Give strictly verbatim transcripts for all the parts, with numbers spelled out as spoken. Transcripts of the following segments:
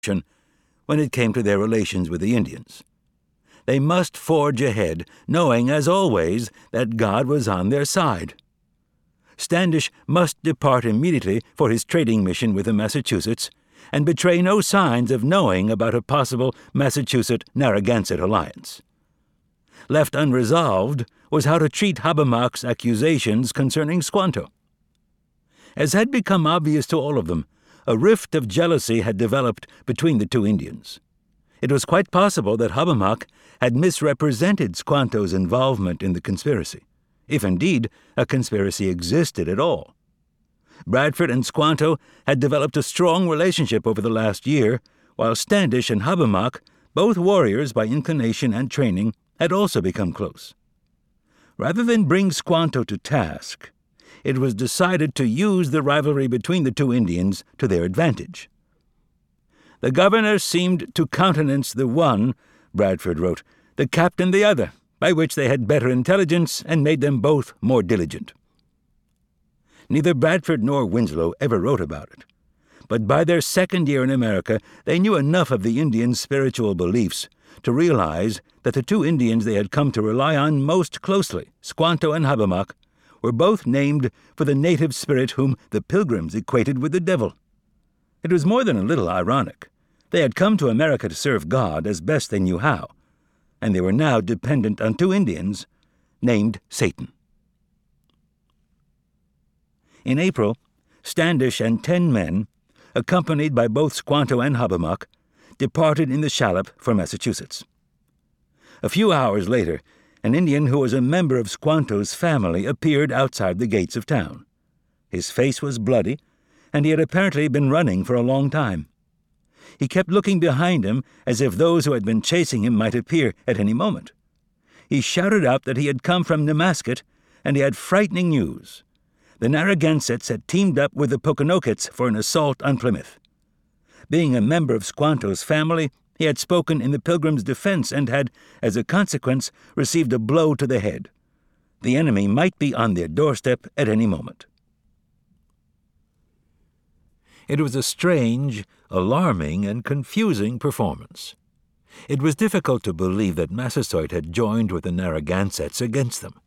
when it came to their relations with the Indians. They must forge ahead, knowing, as always, that God was on their side. Standish must depart immediately for his trading mission with the Massachusetts and betray no signs of knowing about a possible Massachusetts-Narragansett alliance. Left unresolved was how to treat Hobbamok's accusations concerning Squanto. As had become obvious to all of them, a rift of jealousy had developed between the two Indians. It was quite possible that Hobbamok had misrepresented Squanto's involvement in the conspiracy, if indeed a conspiracy existed at all. Bradford and Squanto had developed a strong relationship over the last year, while Standish and Hobbamok, both warriors by inclination and training, had also become close. Rather than bring Squanto to task, it was decided to use the rivalry between the two Indians to their advantage. The governor seemed to countenance the one, Bradford wrote, the captain the other, by which they had better intelligence and made them both more diligent. Neither Bradford nor Winslow ever wrote about it, but by their second year in America they knew enough of the Indians' spiritual beliefs to realize that the two Indians they had come to rely on most closely, Squanto and Hobbamok, were both named for the native spirit whom the Pilgrims equated with the devil. It was more than a little ironic. They had come to America to serve God as best they knew how, and they were now dependent on two Indians named Satan. In April, Standish and ten men, accompanied by both Squanto and Hobbamok, departed in the shallop for Massachusetts. A few hours later, an Indian who was a member of Squanto's family appeared outside the gates of town. His face was bloody, and he had apparently been running for a long time. He kept looking behind him as if those who had been chasing him might appear at any moment. He shouted out that he had come from Nemasket, and he had frightening news. The Narragansetts had teamed up with the Pokanokets for an assault on Plymouth. Being a member of Squanto's family, he had spoken in the Pilgrims' defense and had, as a consequence, received a blow to the head. The enemy might be on their doorstep at any moment. It was a strange, alarming, and confusing performance. It was difficult to believe that Massasoit had joined with the Narragansetts against them.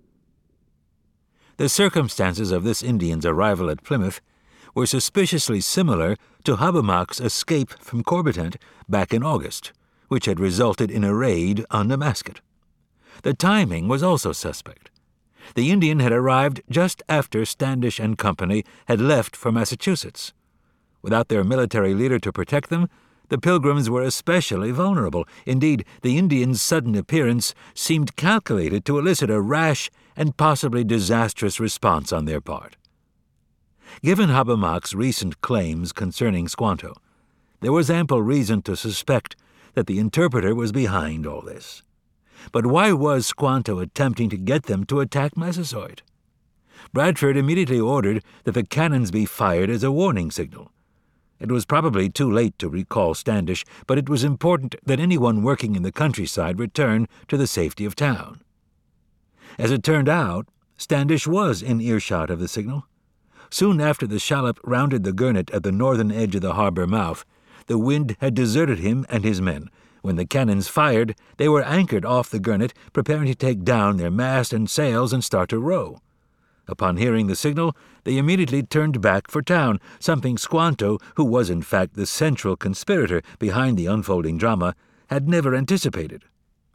The circumstances of this Indian's arrival at Plymouth were suspiciously similar to Hobbamok's escape from Corbitant back in August, which had resulted in a raid on Nemasket. The timing was also suspect. The Indian had arrived just after Standish and company had left for Massachusetts. Without their military leader to protect them, the Pilgrims were especially vulnerable. Indeed, the Indian's sudden appearance seemed calculated to elicit a rash and possibly disastrous response on their part. Given Hobbamok's recent claims concerning Squanto, there was ample reason to suspect that the interpreter was behind all this. But why was Squanto attempting to get them to attack Massasoit? Bradford immediately ordered that the cannons be fired as a warning signal. It was probably too late to recall Standish, but it was important that anyone working in the countryside return to the safety of town. As it turned out, Standish was in earshot of the signal. Soon after the shallop rounded the Gurnet at the northern edge of the harbor mouth, the wind had deserted him and his men. When the cannons fired, they were anchored off the Gurnet, preparing to take down their mast and sails and start to row. Upon hearing the signal, they immediately turned back for town, something Squanto, who was in fact the central conspirator behind the unfolding drama, had never anticipated.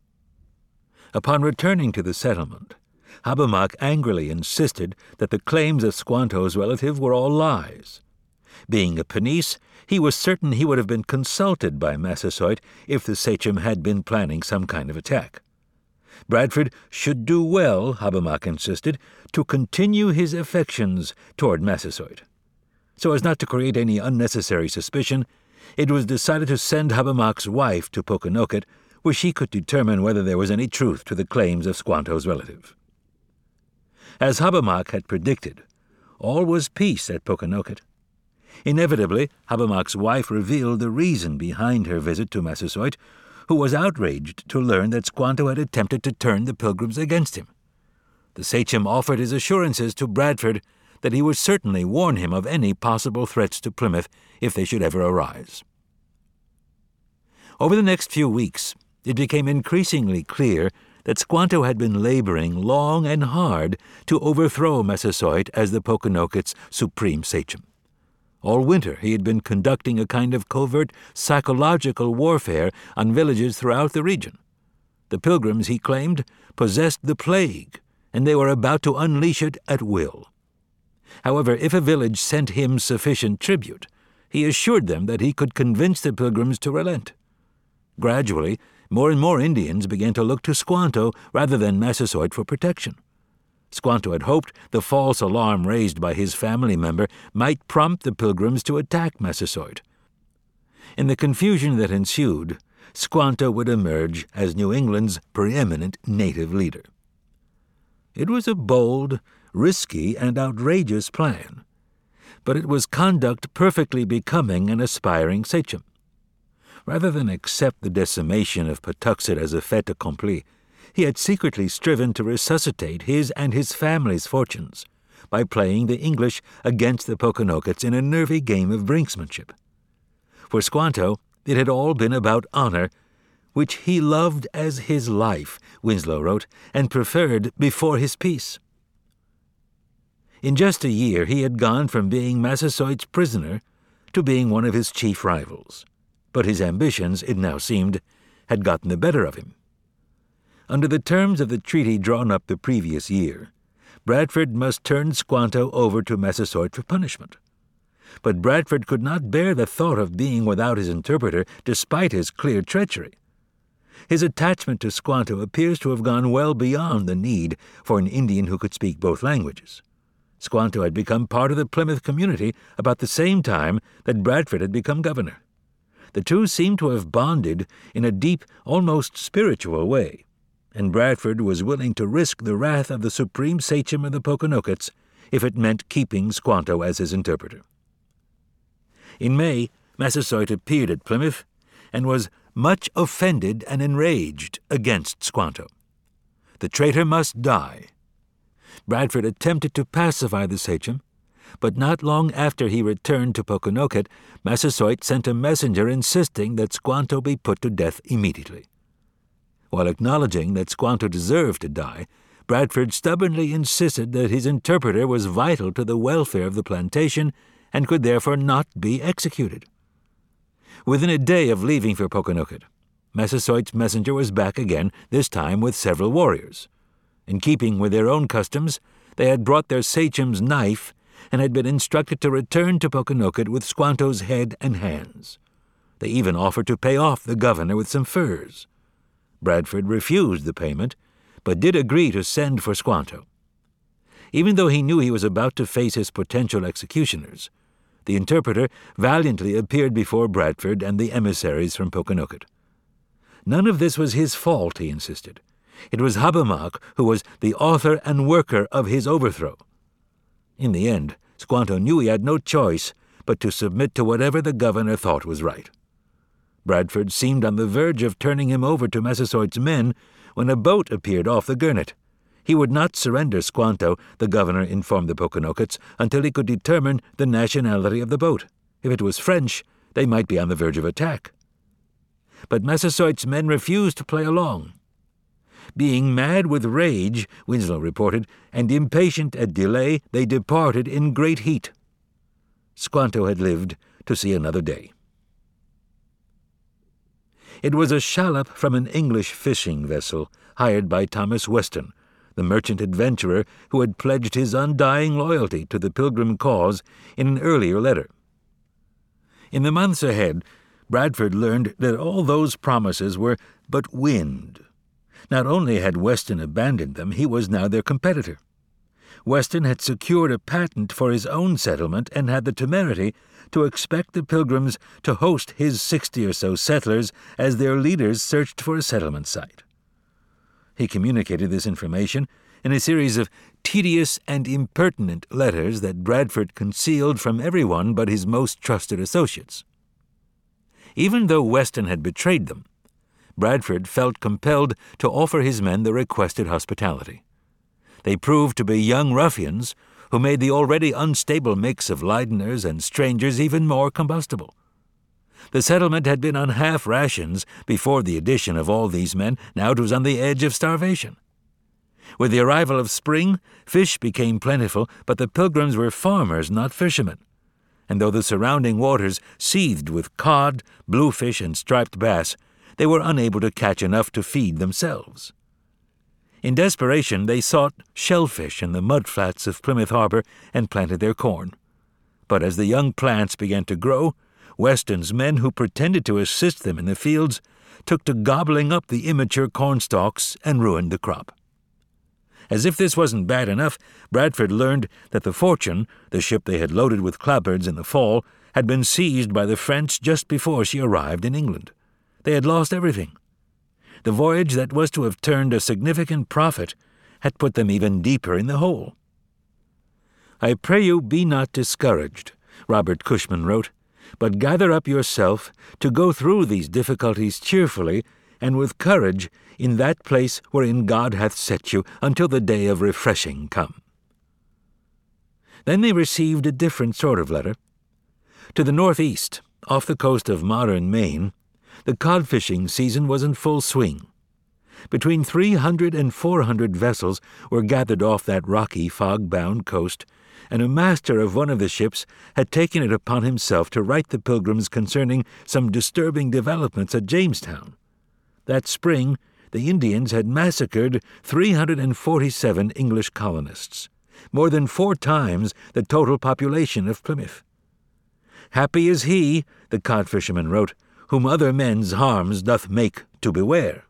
Upon returning to the settlement, Hobbamok angrily insisted that the claims of Squanto's relative were all lies. Being a Penice, he was certain he would have been consulted by Massasoit if the sachem had been planning some kind of attack. Bradford should do well, Hobbamok insisted, to continue his affections toward Massasoit. So as not to create any unnecessary suspicion, it was decided to send Hobbamok's wife to Pokanoket, where she could determine whether there was any truth to the claims of Squanto's relative. As Hobbamok had predicted, all was peace at Pokanoket. Inevitably, Hobbamok's wife revealed the reason behind her visit to Massasoit, who was outraged to learn that Squanto had attempted to turn the Pilgrims against him. The sachem offered his assurances to Bradford that he would certainly warn him of any possible threats to Plymouth if they should ever arise. Over the next few weeks, it became increasingly clear that Squanto had been laboring long and hard to overthrow Massasoit as the Pokanoket's supreme sachem. All winter he had been conducting a kind of covert psychological warfare on villages throughout the region. The pilgrims, he claimed, possessed the plague, and they were about to unleash it at will. However, if a village sent him sufficient tribute, he assured them that he could convince the pilgrims to relent. Gradually, more and more Indians began to look to Squanto rather than Massasoit for protection. Squanto had hoped the false alarm raised by his family member might prompt the pilgrims to attack Massasoit. In the confusion that ensued, Squanto would emerge as New England's preeminent native leader. It was a bold, risky, and outrageous plan, but it was conduct perfectly becoming an aspiring sachem. Rather than accept the decimation of Patuxet as a fait accompli, he had secretly striven to resuscitate his and his family's fortunes by playing the English against the Pokanokets in a nervy game of brinksmanship. For Squanto, it had all been about honor, which he loved as his life, Winslow wrote, and preferred before his peace. In just a year he had gone from being Massasoit's prisoner to being one of his chief rivals, but his ambitions, it now seemed, had gotten the better of him. Under the terms of the treaty drawn up the previous year, Bradford must turn Squanto over to Massasoit for punishment. But Bradford could not bear the thought of being without his interpreter despite his clear treachery. His attachment to Squanto appears to have gone well beyond the need for an Indian who could speak both languages. Squanto had become part of the Plymouth community about the same time that Bradford had become governor. The two seemed to have bonded in a deep, almost spiritual way, and Bradford was willing to risk the wrath of the supreme sachem of the Pokanokets if it meant keeping Squanto as his interpreter. In May, Massasoit appeared at Plymouth and was much offended and enraged against Squanto. The traitor must die. Bradford attempted to pacify the sachem, but not long after he returned to Pokanoket, Massasoit sent a messenger insisting that Squanto be put to death immediately. While acknowledging that Squanto deserved to die, Bradford stubbornly insisted that his interpreter was vital to the welfare of the plantation and could therefore not be executed. Within a day of leaving for Pokanoket, Massasoit's messenger was back again, this time with several warriors. In keeping with their own customs, they had brought their sachem's knife and had been instructed to return to Pokanoket with Squanto's head and hands. They even offered to pay off the governor with some furs. Bradford refused the payment, but did agree to send for Squanto. Even though he knew he was about to face his potential executioners, the interpreter valiantly appeared before Bradford and the emissaries from Pokanoket. None of this was his fault, he insisted. It was Habermas who was the author and worker of his overthrow. In the end, Squanto knew he had no choice but to submit to whatever the governor thought was right. Bradford seemed on the verge of turning him over to Massasoit's men when a boat appeared off the Gurnet. He would not surrender Squanto, the governor informed the Pokanokets, until he could determine the nationality of the boat. If it was French, they might be on the verge of attack. But Massasoit's men refused to play along. Being mad with rage, Winslow reported, and impatient at delay, they departed in great heat. Squanto had lived to see another day. It was a shallop from an English fishing vessel hired by Thomas Weston, the merchant adventurer who had pledged his undying loyalty to the Pilgrim cause in an earlier letter. In the months ahead, Bradford learned that all those promises were but wind. Not only had Weston abandoned them, he was now their competitor. Weston had secured a patent for his own settlement and had the temerity to expect the Pilgrims to host his sixty or so settlers as their leaders searched for a settlement site. He communicated this information in a series of tedious and impertinent letters that Bradford concealed from everyone but his most trusted associates. Even though Weston had betrayed them, Bradford felt compelled to offer his men the requested hospitality. They proved to be young ruffians who made the already unstable mix of Leideners and strangers even more combustible. The settlement had been on half rations before the addition of all these men. Now it was on the edge of starvation. With the arrival of spring, fish became plentiful, but the Pilgrims were farmers, not fishermen. And though the surrounding waters seethed with cod, bluefish, and striped bass, they were unable to catch enough to feed themselves. In desperation, they sought shellfish in the mudflats of Plymouth Harbor and planted their corn. But as the young plants began to grow, Weston's men who pretended to assist them in the fields took to gobbling up the immature cornstalks and ruined the crop. As if this wasn't bad enough, Bradford learned that the Fortune, the ship they had loaded with clapboards in the fall, had been seized by the French just before she arrived in England. They had lost everything. The voyage that was to have turned a significant profit had put them even deeper in the hole. "I pray you be not discouraged," Robert Cushman wrote, "but gather up yourself to go through these difficulties cheerfully and with courage in that place wherein God hath set you, until the day of refreshing come." Then they received a different sort of letter. To the northeast, off the coast of modern Maine, the cod-fishing season was in full swing. Between three hundred and four hundred vessels were gathered off that rocky, fog-bound coast, and a master of one of the ships had taken it upon himself to write the Pilgrims concerning some disturbing developments at Jamestown. That spring, the Indians had massacred three hundred forty-seven English colonists, more than four times the total population of Plymouth. "Happy is he," the cod-fisherman wrote, "whom other men's harms doth make to beware."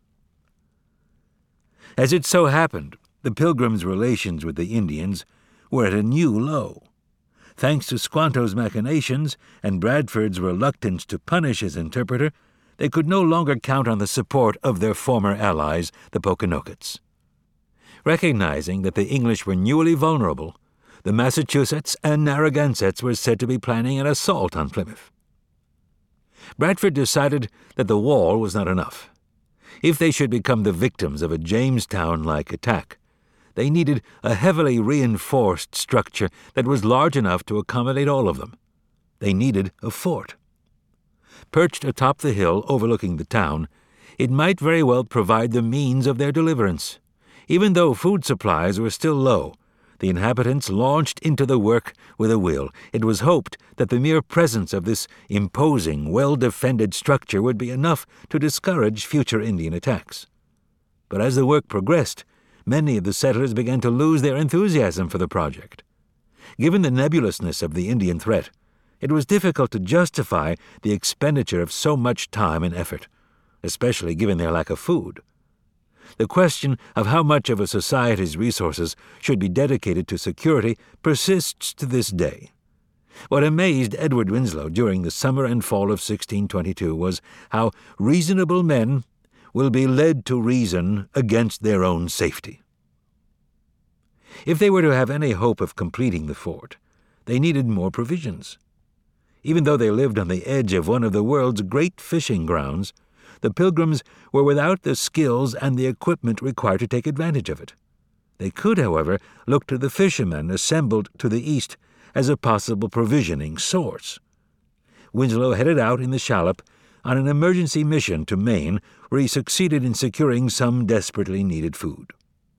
As it so happened, the Pilgrims' relations with the Indians were at a new low. Thanks to Squanto's machinations and Bradford's reluctance to punish his interpreter, they could no longer count on the support of their former allies, the Poconokeets. Recognizing that the English were newly vulnerable, the Massachusetts and Narragansetts were said to be planning an assault on Plymouth. Bradford decided that the wall was not enough. If they should become the victims of a Jamestown-like attack, they needed a heavily reinforced structure that was large enough to accommodate all of them. They needed a fort. Perched atop the hill overlooking the town, it might very well provide the means of their deliverance. Even though food supplies were still low, the inhabitants launched into the work with a will. It was hoped that the mere presence of this imposing, well-defended structure would be enough to discourage future Indian attacks. But as the work progressed, many of the settlers began to lose their enthusiasm for the project. Given the nebulousness of the Indian threat, it was difficult to justify the expenditure of so much time and effort, especially given their lack of food. The question of how much of a society's resources should be dedicated to security persists to this day. What amazed Edward Winslow during the summer and fall of sixteen twenty-two was how reasonable men will be led to reason against their own safety. If they were to have any hope of completing the fort, they needed more provisions. Even though they lived on the edge of one of the world's great fishing grounds, the Pilgrims were without the skills and the equipment required to take advantage of it. They could, however, look to the fishermen assembled to the east as a possible provisioning source. Winslow headed out in the shallop on an emergency mission to Maine, where he succeeded in securing some desperately needed food.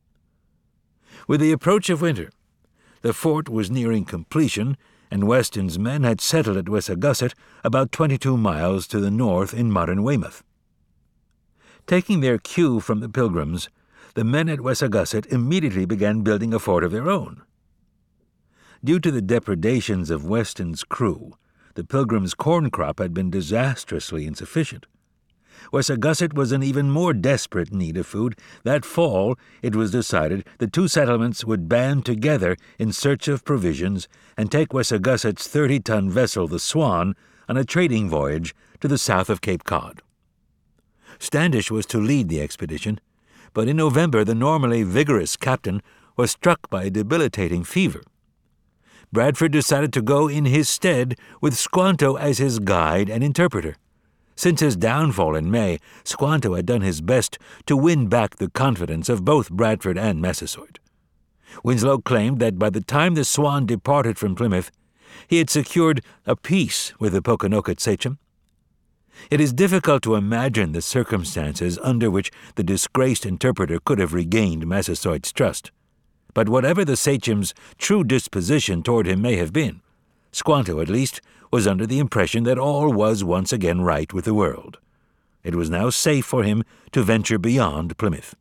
With the approach of winter, the fort was nearing completion, and Weston's men had settled at Wessagusset, about twenty-two miles to the north in modern Weymouth. Taking their cue from the Pilgrims, the men at Wessagusset immediately began building a fort of their own. Due to the depredations of Weston's crew, the Pilgrims' corn crop had been disastrously insufficient. Wessagusset was in even more desperate need of food. That fall, it was decided the two settlements would band together in search of provisions and take Wessagusset's thirty-ton vessel, the Swan, on a trading voyage to the south of Cape Cod. Standish was to lead the expedition, but in November the normally vigorous captain was struck by a debilitating fever. Bradford decided to go in his stead with Squanto as his guide and interpreter. Since his downfall in May, Squanto had done his best to win back the confidence of both Bradford and Massasoit. Winslow claimed that by the time the Swan departed from Plymouth, he had secured a peace with the Poconoket sachem. It is difficult to imagine the circumstances under which the disgraced interpreter could have regained Massasoit's trust. But whatever the sachem's true disposition toward him may have been, Squanto, at least, was under the impression that all was once again right with the world. It was now safe for him to venture beyond Plymouth.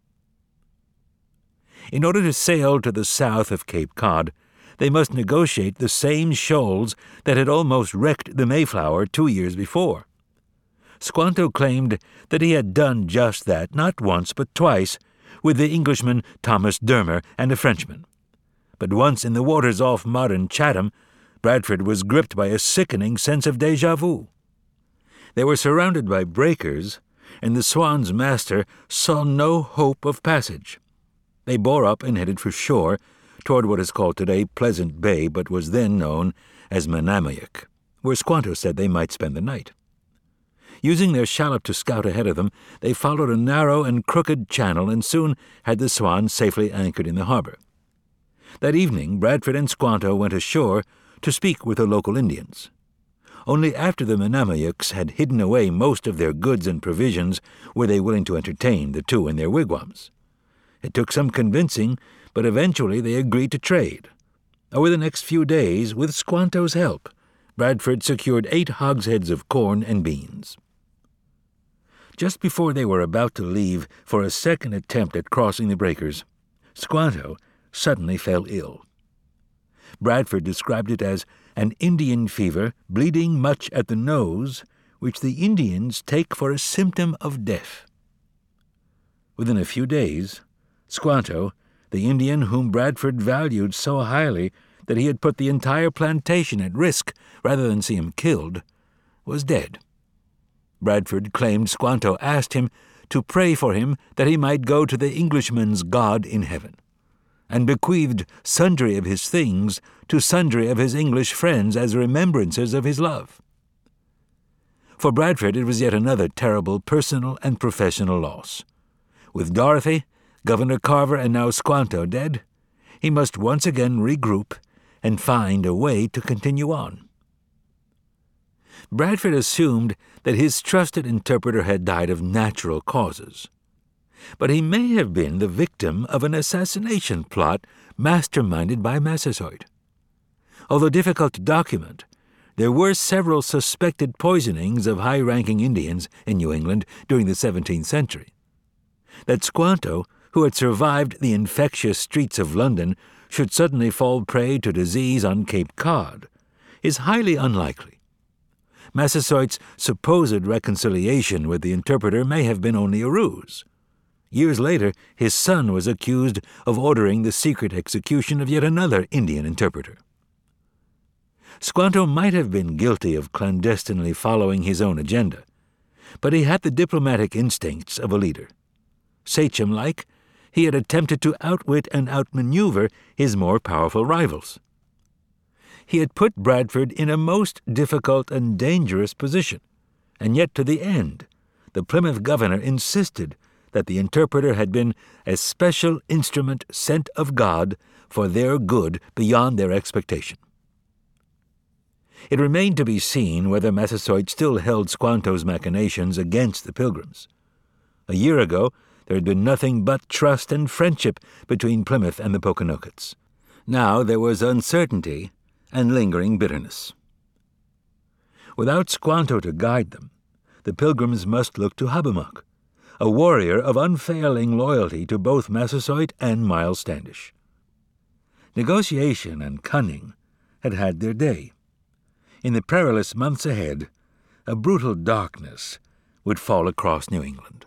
In order to sail to the south of Cape Cod, they must negotiate the same shoals that had almost wrecked the Mayflower two years before. Squanto claimed that he had done just that not once but twice with the Englishman Thomas Dermer and a Frenchman. But once in the waters off modern Chatham, Bradford was gripped by a sickening sense of déjà vu. They were surrounded by breakers, and the Swan's master saw no hope of passage. They bore up and headed for shore, toward what is called today Pleasant Bay, but was then known as Manamoick, where Squanto said they might spend the night. Using their shallop to scout ahead of them, they followed a narrow and crooked channel and soon had the Swan safely anchored in the harbor. That evening, Bradford and Squanto went ashore to speak with the local Indians. Only after the Manamoics had hidden away most of their goods and provisions were they willing to entertain the two in their wigwams. It took some convincing, but eventually they agreed to trade. Over the next few days, with Squanto's help, Bradford secured eight hogsheads of corn and beans. Just before they were about to leave for a second attempt at crossing the breakers, Squanto suddenly fell ill. Bradford described it as an Indian fever, bleeding much at the nose, which the Indians take for a symptom of death. Within a few days, Squanto, the Indian whom Bradford valued so highly that he had put the entire plantation at risk rather than see him killed, was dead. Bradford claimed Squanto asked him to pray for him that he might go to the Englishman's God in heaven, and bequeathed sundry of his things to sundry of his English friends as remembrances of his love. For Bradford it was yet another terrible personal and professional loss. With Dorothy, Governor Carver, and now Squanto dead, he must once again regroup and find a way to continue on. Bradford assumed that his trusted interpreter had died of natural causes, but he may have been the victim of an assassination plot masterminded by Massasoit. Although difficult to document, there were several suspected poisonings of high-ranking Indians in New England during the seventeenth century. That Squanto, who had survived the infectious streets of London, should suddenly fall prey to disease on Cape Cod is highly unlikely. Massasoit's supposed reconciliation with the interpreter may have been only a ruse. Years later, his son was accused of ordering the secret execution of yet another Indian interpreter. Squanto might have been guilty of clandestinely following his own agenda, but he had the diplomatic instincts of a leader. Sachem-like, he had attempted to outwit and outmaneuver his more powerful rivals. He had put Bradford in a most difficult and dangerous position, and yet to the end, the Plymouth governor insisted that the interpreter had been a special instrument sent of God for their good beyond their expectation. It remained to be seen whether Massasoit still held Squanto's machinations against the Pilgrims. A year ago, there had been nothing but trust and friendship between Plymouth and the Poconokeets. Now there was uncertainty and lingering bitterness. Without Squanto to guide them, the Pilgrims must look to Hobbamock, a warrior of unfailing loyalty to both Massasoit and Miles Standish. Negotiation and cunning had had their day. In the perilous months ahead, a brutal darkness would fall across New England.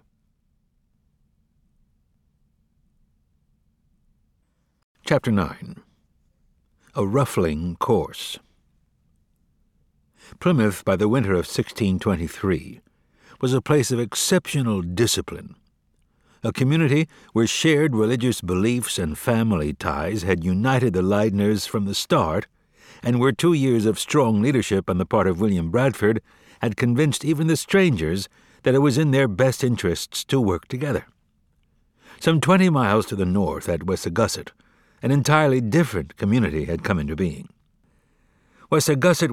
Chapter nine. A Ruffling Course. Plymouth, by the winter of sixteen twenty-three, was a place of exceptional discipline, a community where shared religious beliefs and family ties had united the Leidners from the start, and where two years of strong leadership on the part of William Bradford had convinced even the strangers that it was in their best interests to work together. Some twenty miles to the north at Wessagusset, an entirely different community had come into being. Wessagusset